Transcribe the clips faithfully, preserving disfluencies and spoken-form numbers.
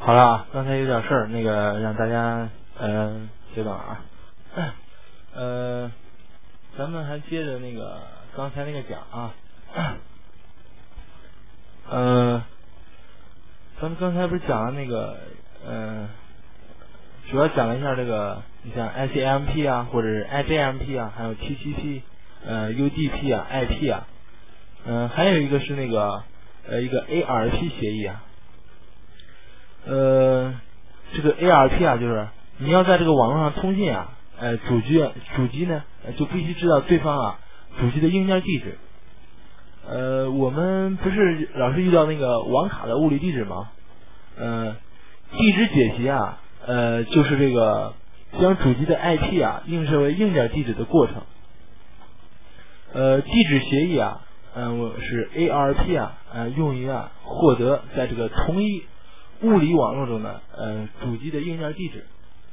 好了啊，刚才有点事儿，那个让大家呃久等啊。呃，咱们还接着那个刚才那个讲啊。呃，咱们刚才不是讲了那个呃，主要讲了一下这个，你像 I C M P 啊，或者是 I J M P 啊，还有 T C P、呃 U D P 啊、I P 啊，嗯、呃，还有一个是那个呃一个 A R P 协议啊。呃，这个 A R P 啊，就是你要在这个网络上通信啊，呃，主机主机呢就必须知道对方啊主机的硬件地址。呃，我们不是老是遇到那个网卡的物理地址吗？呃，地址解析啊，呃，就是这个将主机的 I P 啊映射为硬件地址的过程。呃，地址协议啊，嗯、呃，是 A R P 啊，呃，用于啊获得在这个同一物理网络中的呃主机的硬件地址。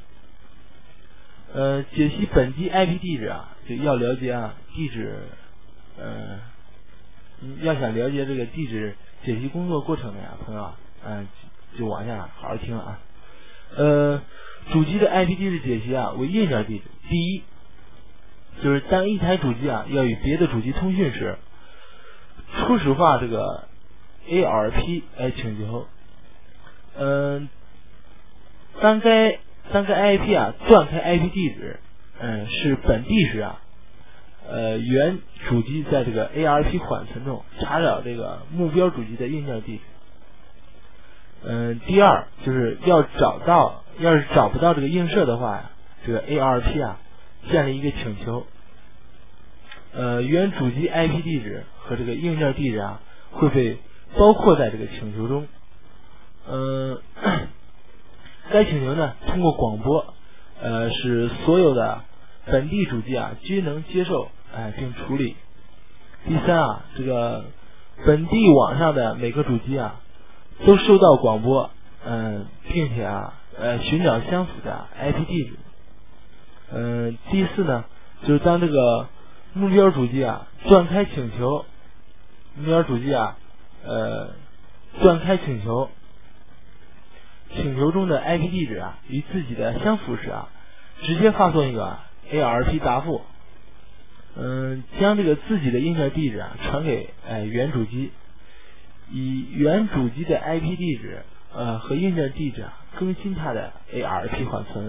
呃，解析本机 I P 地址啊，就要了解啊地址，呃，要想了解这个地址解析工作过程的呀，朋友啊，嗯、呃，就往下好好听啊。呃，主机的 I P 地址解析啊为硬件地址。第一，就是当一台主机啊要与别的主机通讯时，初始化这个 A R P 来请求。嗯、呃，当该当该 I P 啊断开 I P 地址，嗯、呃，是本地时啊，呃，原主机在这个 A R P 缓存中查找这个目标主机的硬件地址。嗯、呃，第二就是要找到，要是找不到这个映射的话呀，这个 A R P 啊建立一个请求，呃，原主机 I P 地址和这个硬件地址啊会被包括在这个请求中。嗯、呃，该请求呢通过广播，呃，使所有的本地主机啊均能接受，哎、呃，并处理。第三啊，这个本地网上的每个主机啊都收到广播，嗯、呃，并且啊，呃，寻找相符的 I P 地址。嗯、呃，第四呢，就是当这个目标主机啊断开请求，目标主机啊，呃，断开请求。请求中的 I P 地址啊与自己的相符时啊，直接发送一个 A R P 答复，嗯，将这个自己的硬件地址啊传给呃原主机，以原主机的 I P 地址呃和硬件地址啊更新它的 A R P 缓存。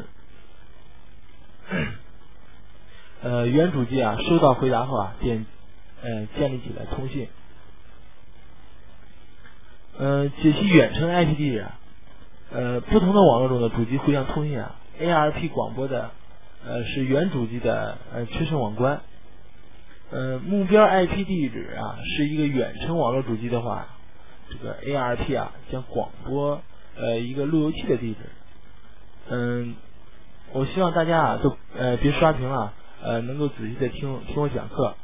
呃，原主机啊收到回答后啊便呃建立起来通信。呃，解析远程 I P 地址啊。呃，不同的网络中的主机互相通信啊 ，A R P 广播的呃是原主机的呃缺省网关，呃目标 I P 地址啊是一个远程网络主机的话，这个 A R P 啊将广播呃一个路由器的地址。嗯，我希望大家啊都呃别刷屏了，呃能够仔细的听听我讲课。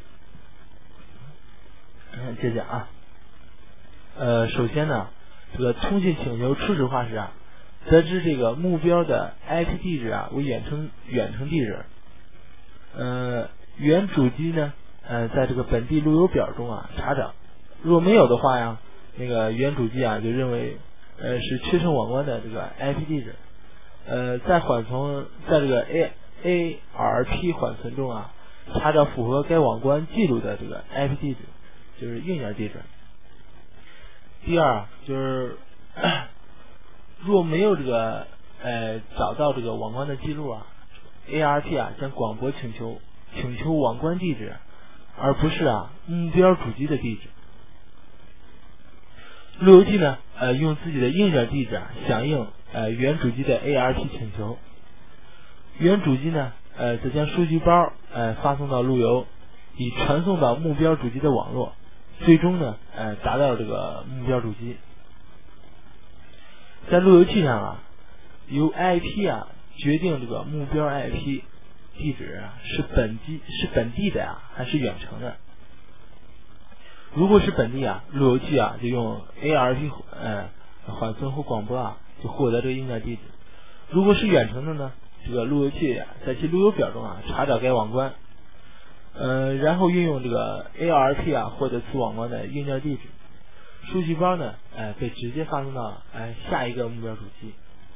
嗯，接着啊，呃首先呢。这个通信请求初始化时啊，得知这个目标的 I P 地址啊为远程远程地址，呃，原主机呢，呃，在这个本地路由表中啊查找，若没有的话呀，那个原主机啊就认为呃是缺省网关的这个 I P 地址，呃，在缓存在这个 A A R P 缓存中啊查找符合该网关记录的这个 I P 地址，就是硬件地址。第二就是若没有这个呃找到这个网关的记录啊 ，A R P 啊将广播请求请求网关地址，而不是啊目标主机的地址。路由器呢呃用自己的硬件地址啊响应呃原主机的 A R P 请求，原主机呢呃则将数据包呃发送到路由，以传送到目标主机的网络。最终呢，呃，达到这个目标主机。在路由器上啊，由 I P 啊决定这个目标 I P 地址啊是本机是本地的呀、啊，还是远程的。如果是本地啊，路由器啊就用 A R P 呃缓存或广播啊就获得这个硬件地址。如果是远程的呢，这个路由器、啊、在其路由表中啊查找该网关。呃，然后运用这个 A R P 啊获得此网关的硬件地址。 数据包呢，哎、呃，被直接发送到哎、呃、下一个目标主机。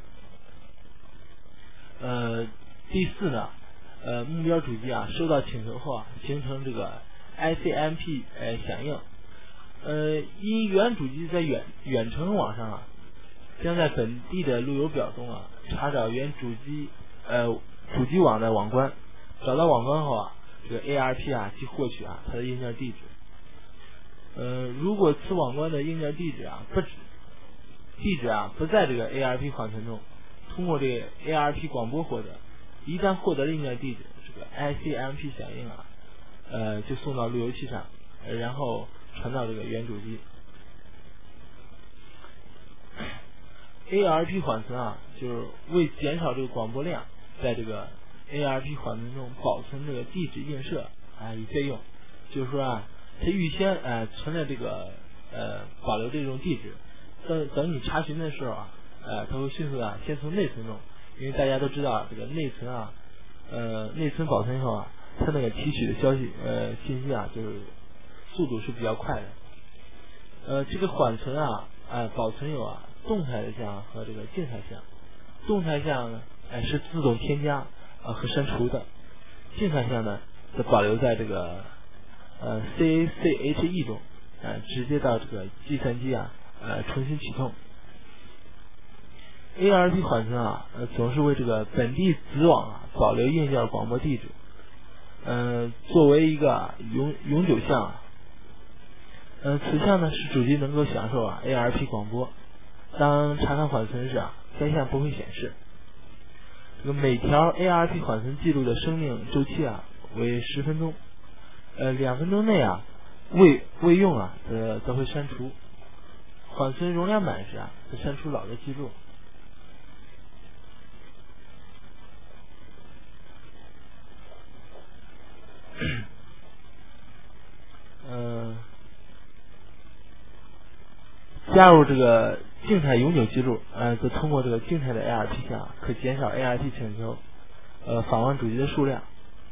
呃，第四呢，呃，目标主机啊收到请求后啊，形成这个 I C M P 呃响应。呃，因原主机在远远程网上啊，将在本地的路由表中啊查找原主机呃主机网的网关，找到网关后啊，这个 A R P 啊即获取啊它的硬件地址。呃，如果此网关的硬件地址啊不地址啊不在这个 A R P 缓存中，通过这个 A R P 广播获得，一旦获得了硬件地址，这个 I C M P 响应啊，呃就送到路由器上，呃、然后传到这个原主机。A R P 缓存啊，就是为减少这个广播量，在这个 A R P 缓存中保存这个地址映射啊以备用。就是说啊，它预先呃存了这个呃保留这种地址，等等你查询的时候啊，呃它会迅速啊先从内存中，因为大家都知道这个内存啊，呃内存保存后啊，它那个提取的消息呃信息啊就是速度是比较快的。呃这个缓存啊，呃保存有啊动态的项和这个静态项。动态项呢，哎是自动添加啊、呃、和删除的，静态项呢则保留在这个呃 C A C H E 中，呃直接到这个计算机啊呃重新启动。A R P 缓存啊，呃总是为这个本地子网啊保留硬件广播地址，呃作为一个、啊、永永久项啊。呃此项呢使主机能够享受啊 A R P 广播。当查看缓存时啊，该项不会显示。这个每条 A R P 缓存记录的生命周期啊为十分钟，呃两分钟内啊未未用啊则则会删除。缓存容量满时啊则删除老的记录。嗯、呃，加入这个静态永久记录，呃，则通过这个静态的 A R P 项可减少 A R P 请求呃访问主机的数量。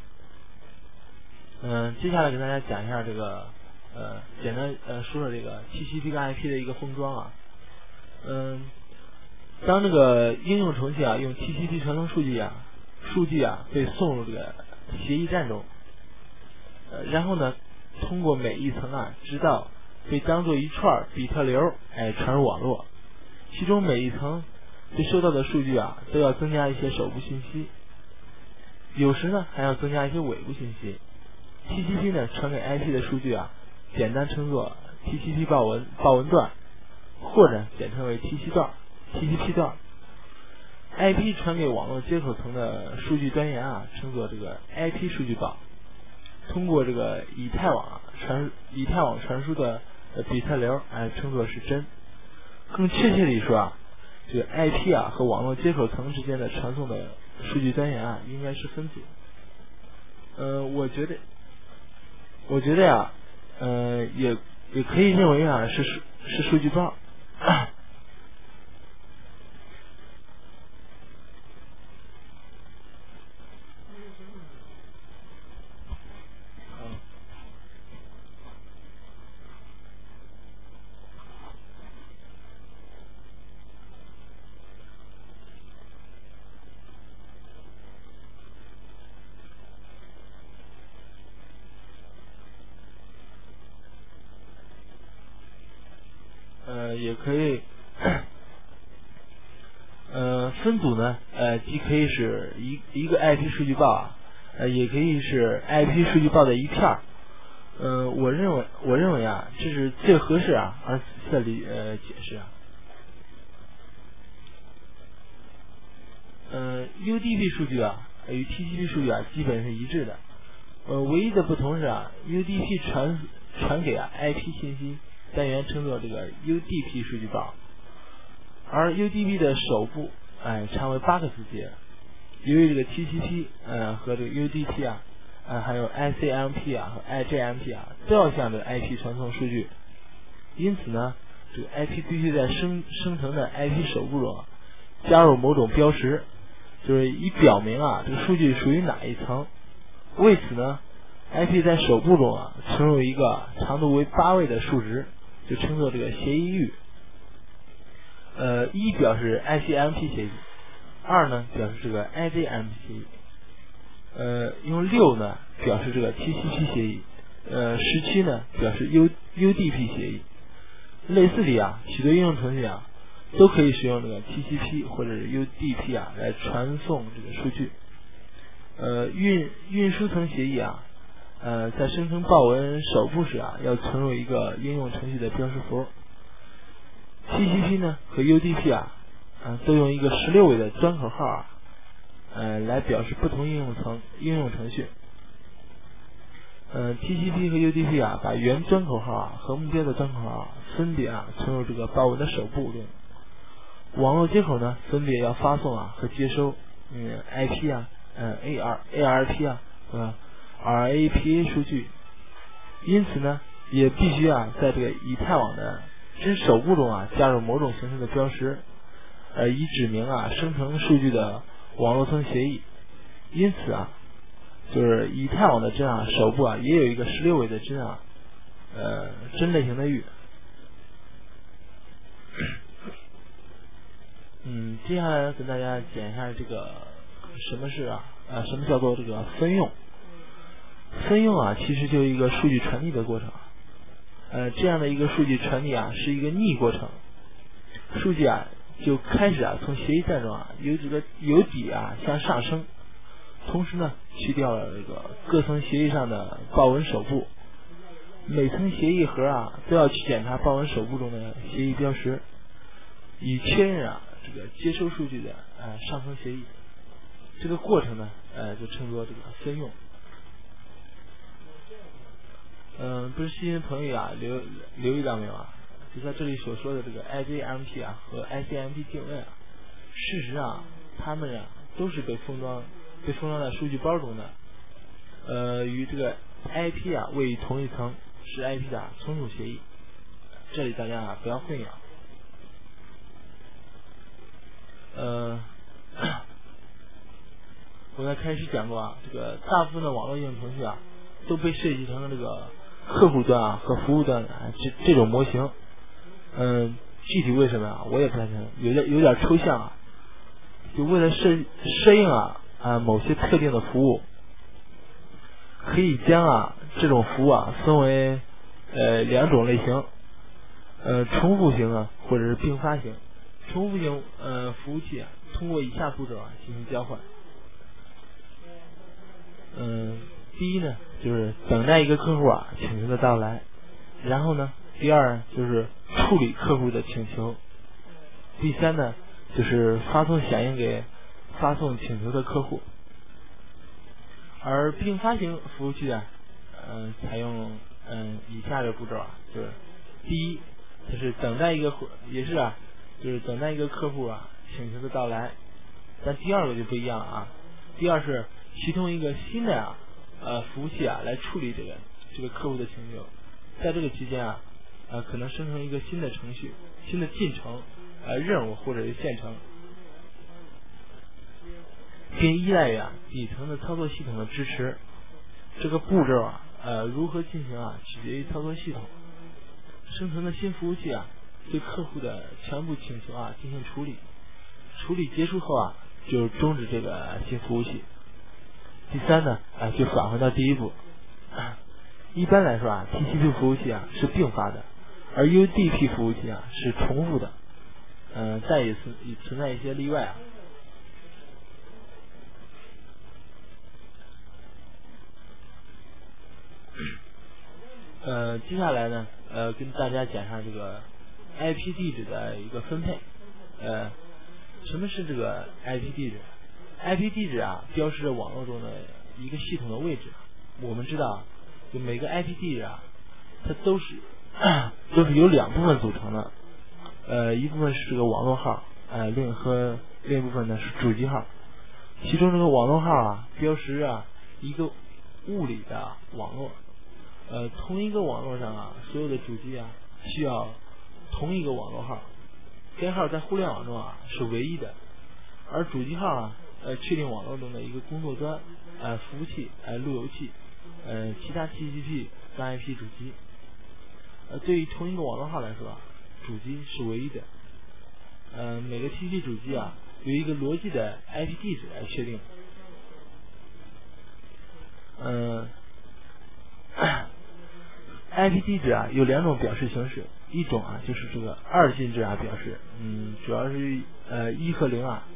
嗯、呃，接下来给大家讲一下这个呃简单呃说说这个 T C P 跟 I P 的一个封装啊。嗯、呃，当这个应用程序啊用 T C P 传送数据啊，数据啊被送入这个协议站中，呃，然后呢通过每一层啊直到被当作一串比特流哎传入网络，其中每一层被收到的数据啊都要增加一些首部信息，有时呢还要增加一些尾部信息。T C P 呢传给 I P 的数据啊简单称作 T C P 报文报文段，或者简称为 T C 段 T C P 段。I P 传给网络接口层的数据端源啊称作这个 I P 数据报。通过这个以太网啊传以太网传输的呃比特流哎称作是真。更确切地说啊，这个 I P 啊和网络接口层之间的传送的数据单元啊应该是分组。呃我觉得我觉得呀呃也也可以认为啊是数是数据包。呃也可以呃分组呢呃既可以是一一个 I P 数据报啊，呃也可以是 I P 数据报的一片儿。呃我认为我认为啊这是最合适啊而此的理呃解释啊。呃 U D P 数据啊与 T C P 数据啊基本是一致的，呃唯一的不同是啊 U D P 传传给啊 I P 信息单元称作这个 U D P 数据报，而 U D P 的首部哎长为八个字节。由于这个 T C P 呃和这个 U D P 啊呃还有 I C M P 啊和 I J M P 啊都要向这个 I P 传送数据，因此呢这个 I P 必须在生生成的 I P 首部中啊加入某种标识，就是以表明啊这个数据属于哪一层。为此呢 I P 在首部中啊存入一个长度为八位的数值， 就称作这个协议域。呃，一表示 I C M P 协议，二呢表示这个 I J M P 协议，呃，用六呢表示这个 T C P 协议，呃，十七呢表示 U U D P 协议。类似的啊，许多应用程序啊都可以使用这个 T C P 或者是 U D P 啊来传送这个数据。呃，运运输层协议啊，呃，在生成报文首步时啊，要存入一个应用程序的标识符。T C P 呢和 U D P 啊，呃，都用一个十六位的端口号啊，呃，来表示不同应用层应用程序。呃 ，T C P 和 U D P 啊，把原端口号啊和目标的端口号啊分别啊存入这个报文的首步中。网络接口呢，分别要发送啊和接收嗯 I P 啊，嗯 A R A R P 啊和 R A P A 数据，因此呢，也必须啊在这个以太网的真首步中啊加入某种形式的标识，呃，以指明啊生成数据的网络层协议。因此啊，就是以太网的真啊首步啊也有一个十六位的真啊，呃真类型的域。嗯，接下来跟大家讲一下这个什么是啊呃什么叫做这个分用。分用啊其实就是一个数据传递的过程。呃，这样的一个数据传递啊是一个逆过程，数据啊就开始啊从协议站中啊由这个由底啊向上升，同时呢去掉了这个各层协议上的报文首步，每层协议盒啊都要去检查报文首步中的协议标识，以确认啊这个接收数据的呃上层协议。这个过程呢呃就称作这个分用。嗯，不是新人朋友啊，留留意到没有啊？就在这里所说的这个 I J M P 啊和 I C M P 定位啊，事实上它们啊都是被封装被封装在数据包中的，呃，与这个 I P 啊位于同一层，是 I P 的从属协议。这里大家啊不要混淆。呃，我在开始讲过啊，这个大部分的网络应用程序啊都被设计成了这个客户端啊和服务端啊这这种模型。嗯，具体为什么啊我也不太清楚，有点有点抽象啊。就为了适适应啊啊某些特定的服务，可以将啊这种服务啊分为呃两种类型，呃重复型啊或者是并发型。重复型呃服务器啊通过以下步骤啊进行交换。嗯，第一呢就是等待一个客户啊请求的到来，然后呢第二就是处理客户的请求，第三呢就是发送响应给发送请求的客户。而并发型服务器啊嗯、呃、采用嗯、呃、以下的步骤啊，就是第一就是等待一个也是啊就是等待一个客户啊请求的到来，但第二个就不一样啊，第二是启动一个新的啊呃服务器啊来处理这个这个客户的请求，在这个期间啊呃可能生成一个新的程序、新的进程、呃任务或者是线程，并依赖于啊底层的操作系统的支持。这个步骤啊呃如何进行啊取决于操作系统。生成的新服务器啊对客户的全部请求啊进行处理，处理结束后啊就终止这个新服务器。第三呢啊就返回到第一步。一般来说啊 T C P 服务器啊是并发的，而 U D P 服务器啊是重复的。嗯、呃，再也存存在一些例外啊。呃，接下来呢，呃，跟大家讲一下这个 I P 地址的一个分配。呃，什么是这个 I P 地址 ？I P 地址啊，标示着网络中的一个系统的位置。我们知道，就每个 I P 地址啊，它都是都是由两部分组成的。呃，一部分是这个网络号，呃，另和另一部分呢是主机号。其中这个网络号啊，标识啊一个物理的网络。呃，同一个网络上啊，所有的主机啊需要同一个网络号，该号在互联网中啊是唯一的，而主机号啊呃确定网络中的一个工作端、呃服务器、呃路由器、呃其他 T C P 跟 I P 主机。 呃，对于同一个网络号来说，主机是唯一的。呃，每个 T C P 主机啊，有一个逻辑的 I P 地址来确定。嗯、呃、，I P 地址啊有两种表示形式，一种啊就是这个二进制啊表示，嗯，主要是呃一和零啊，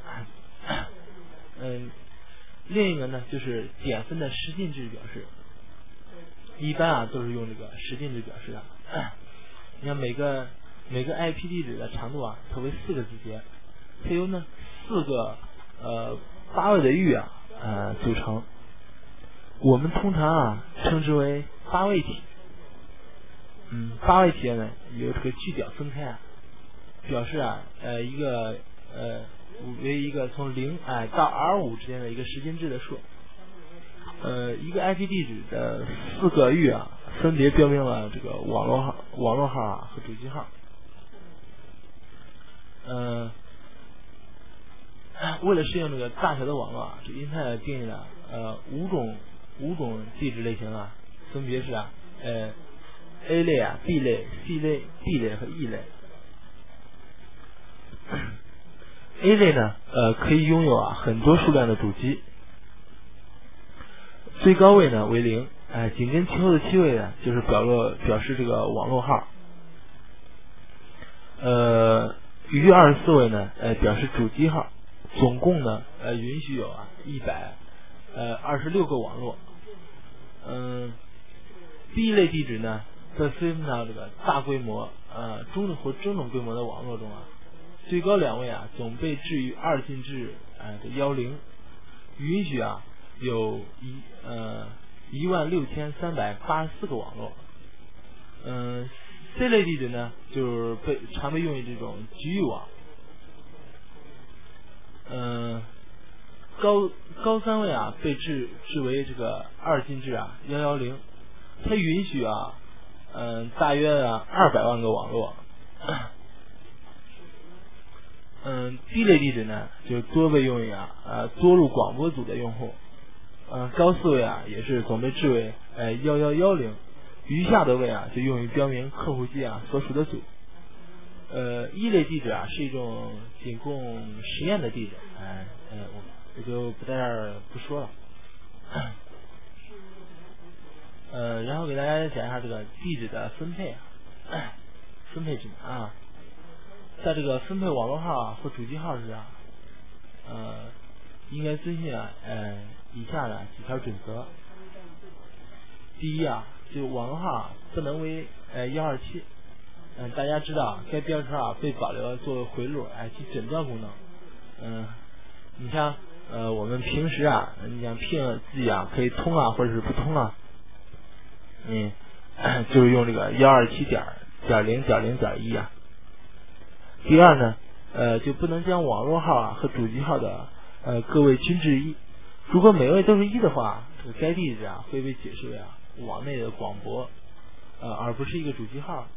嗯、呃，另一个呢就是点分的十进制表示，一般啊都是用这个十进制表示的。你看每个每个 I P 地址的长度啊，可为四个字节，它由呢四个呃八位的域啊呃组成。我们通常啊称之为八位体。嗯，八位体呢由这个句点分开啊，表示啊呃一个呃为一个从零哎到 R 五之间的一个十进制的数。呃，一个 I P 地址的四个域啊，分别标明了这个网络号、网络号啊和主机号。呃，为了适应这个大小的网络啊，这 Internet 定义了呃五种五种地址类型啊，分别是啊呃 A 类啊、B 类、C 类、D 类和 E 类。A 类呢，呃，可以拥有啊很多数量的主机。最高位呢为零，哎，紧跟其后的七位呢就是表露表示这个网络号，呃，余二十四位呢，呃，表示主机号，总共呢，呃，允许有啊一百呃二十六个网络，嗯、呃、，B 类地址呢，在分到这个大规模、呃中等或中等规模的网络中啊，最高两位啊总被置于二进制呃的幺零，允许啊。有一呃一万六千三百八十四个网络，嗯、呃、，C 类地址呢，就是被常被用于这种局域网，嗯、呃，高高三位啊被制制为这个二进制啊幺幺零，它允许啊，嗯、呃，大约啊二百万个网络，嗯、呃、，D 类地址呢，就多被用于啊呃多路广播组的用户。呃，高四位啊，也是总被置为呃幺幺幺零，余下的位啊就用于标明客户机啊所属的组。呃，一类地址啊是一种仅供实验的地址，哎、呃，呃，我我就不在这儿不说了。呃，然后给大家讲一下这个地址的分配啊，分配指南啊，在这个分配网络号啊或主机号时啊，呃，应该遵循啊，呃。以下的几条准则。第一啊，就网络号啊不能为呃幺二七。嗯，大家知道该标识号啊被保留作为回路，哎，其诊断功能。嗯，你像呃我们平时啊，你想拼自己啊可以通啊或者是不通啊，嗯，就是用这个幺二七点点零点零点一啊。第二呢，呃就不能将网络号啊和主机号的呃各位均置一。如果每位都是一的话，这个该地址啊会被解释为啊网内的广播，呃而不是一个主机号。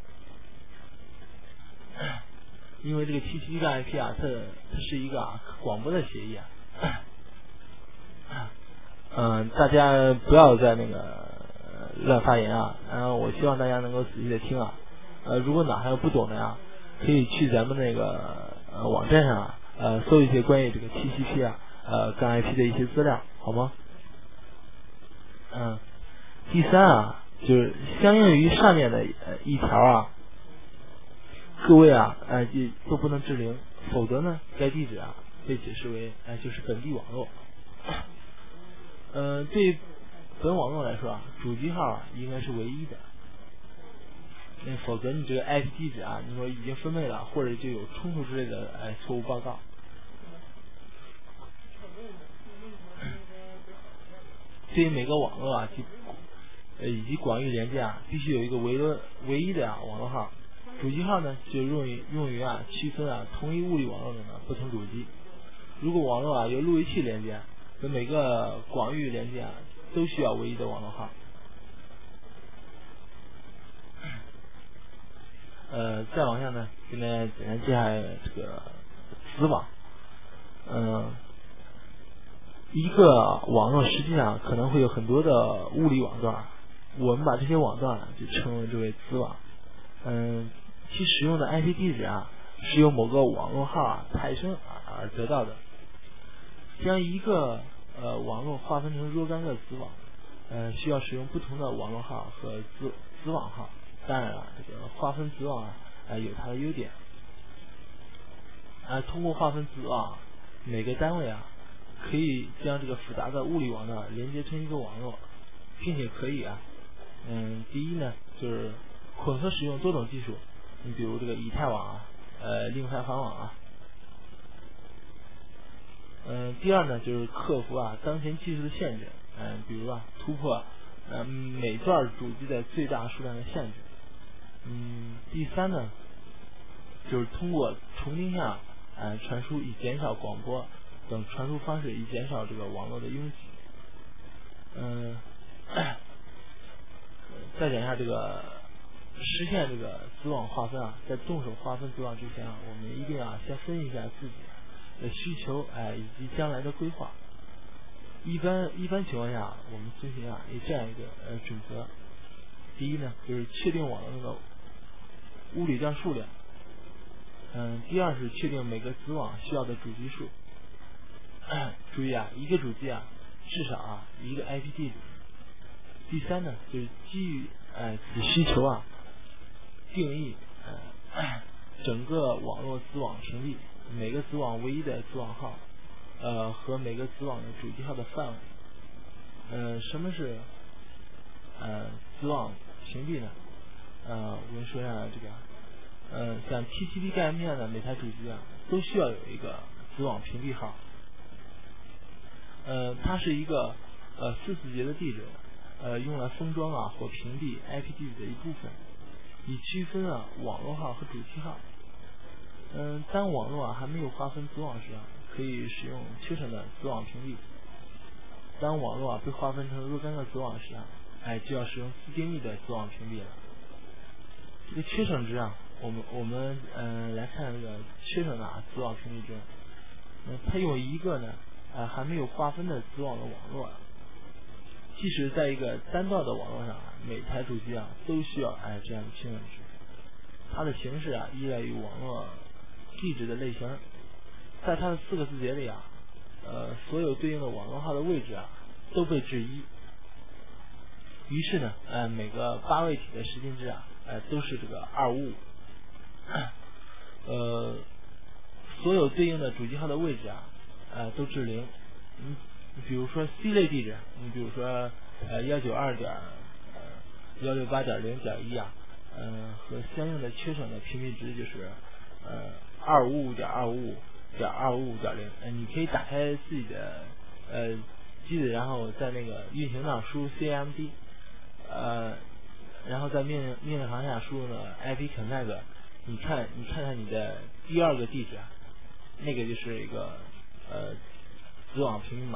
因为这个 T C P I P 啊，它它是一个啊广播的协议啊。嗯、呃，大家不要在那个乱发言啊，然后我希望大家能够仔细的听啊。呃，如果哪还有不懂的呀，可以去咱们那个呃网站上啊，呃搜一些关于这个 T C P 啊。呃，跟 I P 的一些资料，好吗？嗯，第三啊，就是相应于上面的呃一条啊，各位啊，呃，都不能置零，否则呢，该地址啊被解释为哎、呃、就是本地网络。呃，对本网络来说啊，主机号啊应该是唯一的，那否则你这个 I P 地址啊，你说已经分配了，或者就有冲突之类的哎错误报告。对于每个网络啊及呃以及广域连接啊，必须有一个唯一唯一的啊网络号。主机号呢，就用于用于啊区分啊同一物理网络中的不同主机。如果网络啊由路由器连接，那每个广域连接啊都需要唯一的网络号。呃，再往下呢，现在简单介绍这个子网。嗯、呃。一个网络实际上可能会有很多的物理网段， 我们把这些网段啊就称为这为子网。嗯，其使用的 I P 地址啊是由某个网络号啊派生而得到的。将一个呃网络划分成若干个子网，呃需要使用不同的网络号和子子网号。当然了，这个划分子网啊、呃、有它的优点。啊、呃，通过划分子网，每个单位啊可以将这个复杂的物理网络连接成一个网络，并且可以啊，嗯，第一呢就是混合使用多种技术，你比如这个以太网啊，呃，令牌环网啊。嗯、呃，第二呢就是克服啊当前技术的限制，嗯、呃，比如啊突破呃每段主机的最大数量的限制。嗯，第三呢就是通过重定向呃传输以减少广播等传输方式，以减少这个网络的拥挤。嗯、呃，再讲一下这个实现这个子网划分啊，在动手划分子网之前啊，我们一定啊先分析一下自己的需求哎、呃、以及将来的规划。一般一般情况下，我们遵循啊有这样一个呃准则。第一呢，就是确定网络的物理量数量。嗯，第二是确定每个子网需要的主机数。注意啊，一个主机啊至少啊一个 I P 地址。第三呢，就是基于呃此需求啊，定义呃整个网络子网屏蔽，每个子网唯一的子网号，呃和每个子网的主机号的范围。呃，什么是呃子网屏蔽呢？呃，我们说一下这个，呃，像 T C P 概念片的每台主机啊，都需要有一个子网屏蔽号。呃，它是一个呃四字节的地址，呃，用来封装啊或屏蔽 I P 地址的一部分，以区分啊网络号和主机号。嗯、呃，当网络啊还没有划分子网时啊，可以使用缺省的子网屏蔽。当网络啊被划分成若干个子网时啊，哎，就要使用自定义的子网屏蔽了。这个缺省值啊，我们我们嗯、呃、来看这个缺省的啊子网屏蔽值。嗯、呃，它用一个呢啊、呃、还没有划分的子网的网络，即使在一个单道的网络上啊，每台主机啊都需要哎这样的缺省值。它的形式啊依赖于网络地址的类型，在它的四个字节里啊，呃所有对应的网络号的位置啊都被质疑。于是呢，呃，每个八位体的时间值啊，呃，都是这个二五五，呃，所有对应的主机号的位置啊，呃，都至零。你比如说 C 类地址，你比如说呃幺九二点呃幺六八点零点一啊，嗯、呃，和相应的缺省的屏蔽值就是呃二五五点二五五点二五五点零。呃，你可以打开自己的呃机子，然后在那个运行上输入 C M D。呃，然后在命令命令行下输入呢 I P connect， 你看你看看你的第二个地址，那个就是一个呃子网屏蔽码。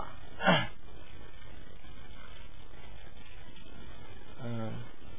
嗯，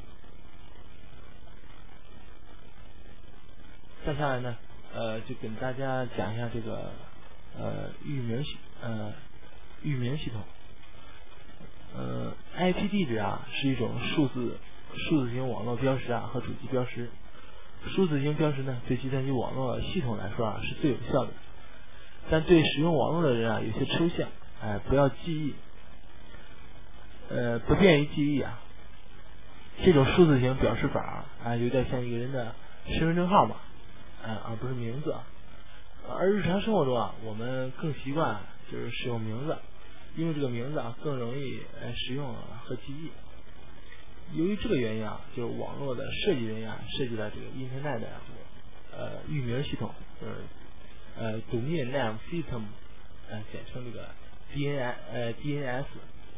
再下来呢，呃，就跟大家讲一下这个呃域名系呃域名系统。呃 I P 地址啊是一种数字数字型网络标识啊和主机标识。数字型标识呢对计算机网络系统来说啊是最有效的，但对使用网络的人啊有些抽象，哎、呃，不要记忆，呃不便于记忆啊。这种数字型表示法啊、呃、有点像一个人的身份证号码，哎、呃、而不是名字。而日常生活中啊我们更习惯就是使用名字，因为这个名字啊更容易呃使用和记忆。由于这个原因啊，就是网络的设计人员啊设计了这个 Internet 的呃域名系统，就是呃 Domain Name System， 呃简称这个 D N S 呃 D N S。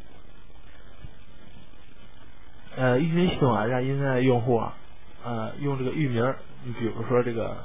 呃域名系统啊让 Internet 用户啊呃用这个域名，你比如说这个。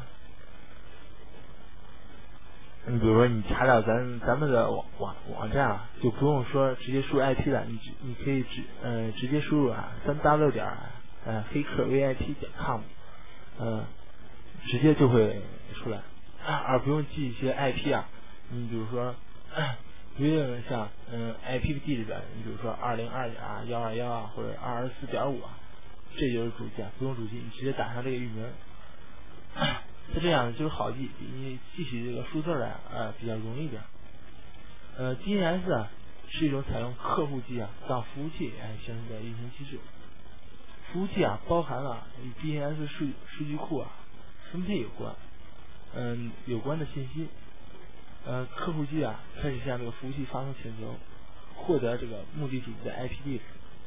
你比如说你查找咱咱们的网网网站啊，就不用说直接输入 I P 了，你你可以直呃直接输入啊三 w 点呃黑客 V I P 点 com， 呃直接就会出来，啊、而不用记一些 I P 啊。你比如说规定的像嗯 I P 地址的，你比如说二零二点一二一啊，或者二二四点五啊，这就是主机啊，不用主机，你直接打上这个域名，它这样就是好记，你记起这个数字来呃比较容易点。呃 D N S 啊是一种采用客户机啊当服务器来形成的运行机制。服务器啊包含了与 D N S 数数据库啊分配有关，嗯有关的信息。呃，客户机啊开始向这个服务器发送请求，获得这个目的地的 I P 地址。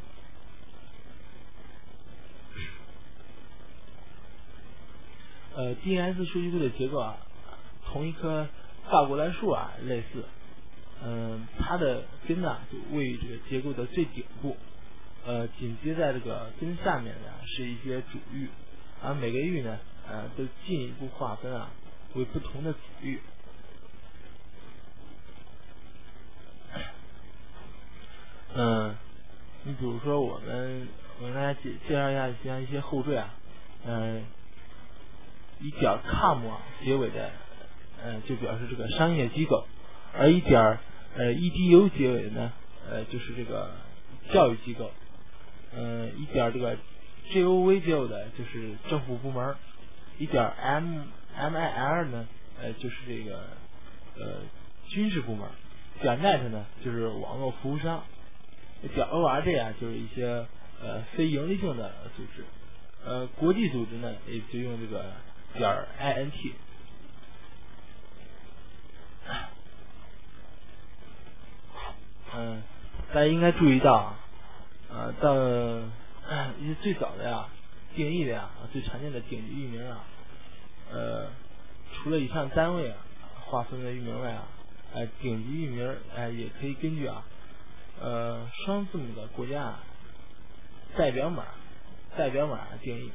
呃 ，D N S 数据库的结构啊，同一棵大过来树啊类似。嗯、呃，它的根呢就位于这个结构的最顶部，呃，紧接在这个根下面呢是一些主域，而每个域呢，呃，都进一步划分啊为不同的子域。嗯，你比如说我们我跟大家介介绍一下像一些后缀啊，嗯，以点 com 啊结尾的，呃，就表示这个商业机构，而以点呃 edu 结尾的呢，呃，就是这个教育机构，嗯、呃，以点这个 gov 结尾的就是政府部门，一点 m mil 呢，呃，就是这个呃军事部门，点 net 呢就是网络服务商。点 org 啊，就是一些呃非盈利性的组织，呃国际组织呢也就用这个点 int。嗯，大家应该注意到啊，呃到一些最早的呀定义的呀最常见的顶级域名啊，呃除了以上单位啊划分的域名外啊，呃顶级域名呃也可以根据啊。呃，双字母的国家代表码代表码定义。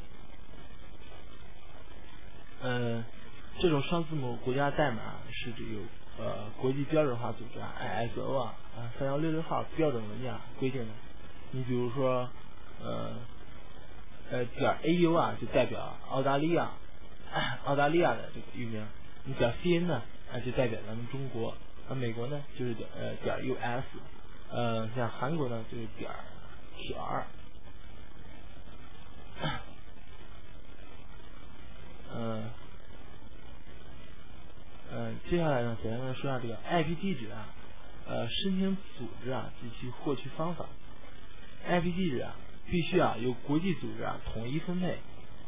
嗯、呃，这种双字母国家代码是这有呃国际标准化组织啊 I S O 啊啊三幺六六号标准文件啊规定的。你比如说呃呃点 A U 啊就代表澳大利亚澳大利亚的这个域名，你点 C N 呢啊就代表咱们中国，而美国呢就是点呃点 U S。呃，像韩国呢就是点 T R， 嗯嗯、呃，接下来呢，简单的说下这个 I P 地址啊，呃，申请组织啊及其获取方法。I P 地址啊，必须啊由国际组织啊统一分配。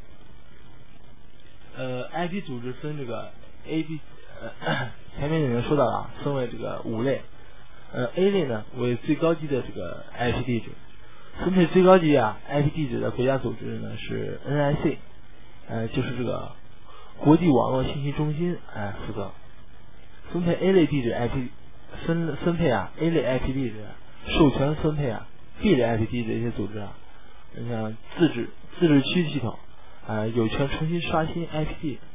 呃 ，I P 组织分这个 A B， 呃，前面已经说到了，分为这个五类。呃 ，A 类呢为最高级的这个 I P 地址，分配最高级啊 I P 地址的国家组织呢是 N I C， 呃，就是这个国际网络信息中心哎、呃、负责。分配 A 类地址 I P 分分配啊 A 类 I P 地址，授权分配啊 B 类 I P 地址的一些组织啊，你像自治自治区系统啊、呃，有权重新刷新 I P 地址。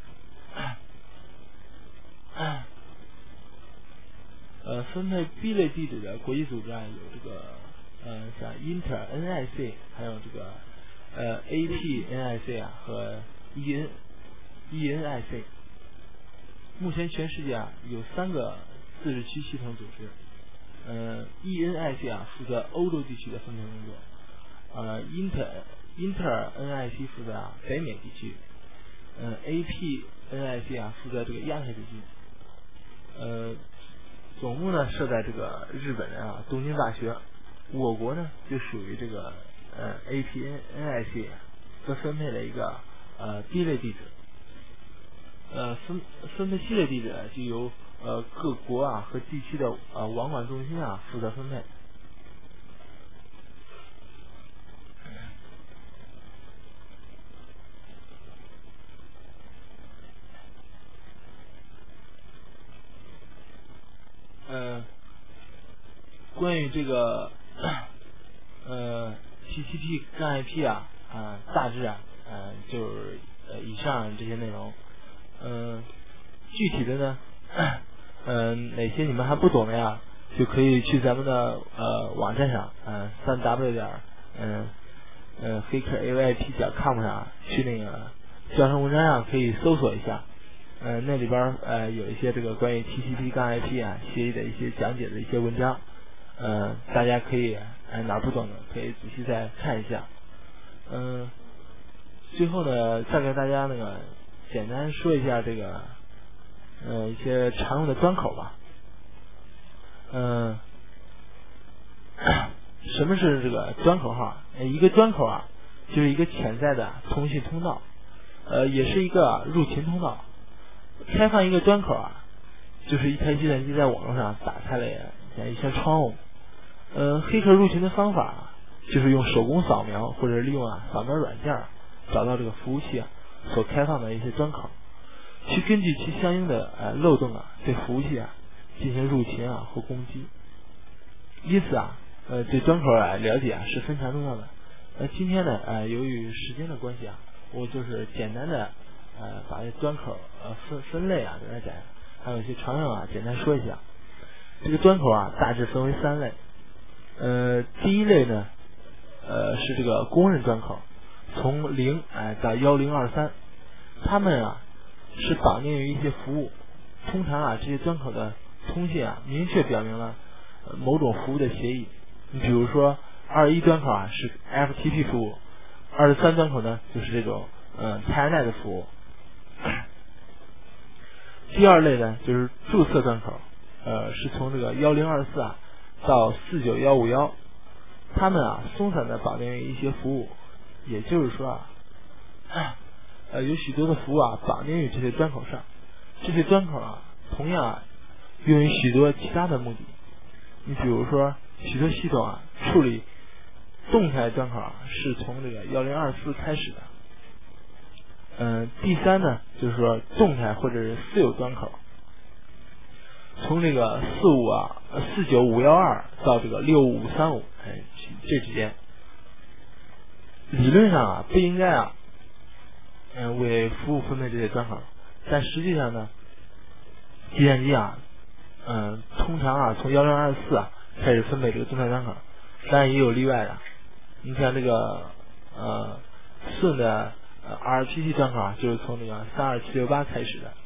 呃，分配 B 类地址的国际组织啊，有这个呃像 Inter N I C， 还有这个呃 A P N I C 啊和 E N E N I C。目前全世界啊有三个自治区系统组织，呃 E N I C 啊负责欧洲地区的分配工作，呃 Inter Inter N I C 负责啊北美地区，呃 A P N I C 啊负责这个亚太地区，呃。总部呢设在这个日本的啊东京大学，我国呢就属于这个呃 A P N I C 则分配了一个呃 B 类地址，呃分分配 C 类地址就由呃各国啊和地区的呃网管中心啊负责分配。呃，关于这个呃 T C P 跟 I P 啊啊、呃、大致啊呃就是呃以上这些内容，嗯、呃，具体的呢，嗯、呃、哪些你们还不懂的呀，就可以去咱们的呃网站上，嗯三 w 点嗯呃 hacker A Y P 点 com 上去那个教程文章上可以搜索一下， 呃，那里边呃有一些这个关于 T C P/I P 啊协议的一些讲解的一些文章，呃，大家可以呃哪不懂的可以仔细再看一下。嗯、呃，最后呢，再给大家那个简单说一下这个呃一些常用的端口吧。嗯、呃，什么是这个端口号？一个端口啊，就是一个潜在的通信通道，呃，也是一个入侵通道。开放一个端口啊，就是一台计算机在网络上打开了一扇窗户。呃，黑客入侵的方法啊，就是用手工扫描或者利用啊扫描软件找到这个服务器啊所开放的一些端口，去根据其相应的呃漏洞啊对服务器啊进行入侵啊或攻击。因此啊，呃对端口啊了解啊是非常重要的。呃，今天呢呃由于时间的关系啊，我就是简单的呃把这端口呃分分类啊给大家讲，还有一些常用啊简单说一下。这个端口啊大致分为三类。呃，第一类呢，呃是这个公认端口，从零哎到幺零二三，他们啊是绑定于一些服务。通常啊这些端口的通信啊明确表明了、呃、某种服务的协议。你比如说二十一端口啊是 F T P 服务，二十三端口呢就是这种嗯 Telnet 的服务。第二类呢就是注册端口，呃是从这个幺零二四啊到四九一五一，他们啊松散的绑定于一些服务，也就是说啊，呃有许多的服务啊绑定于这些端口上，这些端口啊同样啊用于许多其他的目的。你比如说许多系统啊处理动态端口啊是从这个幺零二四开始的。嗯、呃，第三呢就是说动态或者是私有端口，从这个四五啊四九五幺二到这个六五三五哎这之间，理论上啊不应该啊嗯、呃、为服务分配这些端口，但实际上呢，计算机啊嗯、呃、通常啊从幺零二四啊开始分配这个动态端口，当然也有例外的。你看这个呃顺的呃 R P C 端口啊就是从这个三二七六八开始的。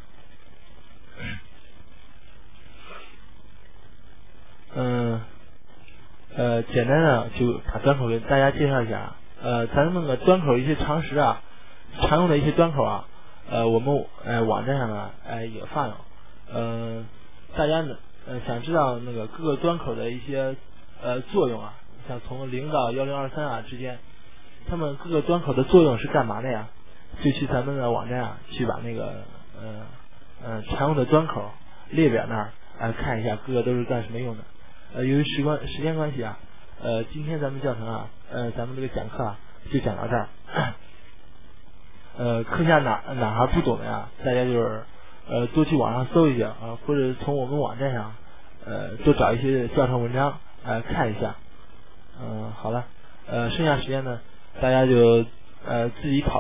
嗯呃简单的就把端口给大家介绍一下。呃咱们那个端口一些常识啊，常用的一些端口啊，呃我们呃网站上呢呃也放有。嗯、呃、大家呢呃想知道那个各个端口的一些呃作用啊，像从零到幺零二三啊之间，他们各个端口的作用是干嘛的呀？就去咱们的网站啊去把那个呃呃常用的端口列表那儿呃看一下各个都是干什么用的。呃，由于时关时间关系啊，呃，今天咱们教程啊，呃，咱们这个讲课啊，就讲到这儿。呃，课下哪哪还不懂的呀？大家就是呃多去网上搜一下啊，或者从我们网站上呃多找一些教程文章呃看一下。嗯、呃，好了，呃，剩下时间呢，大家就呃自己考。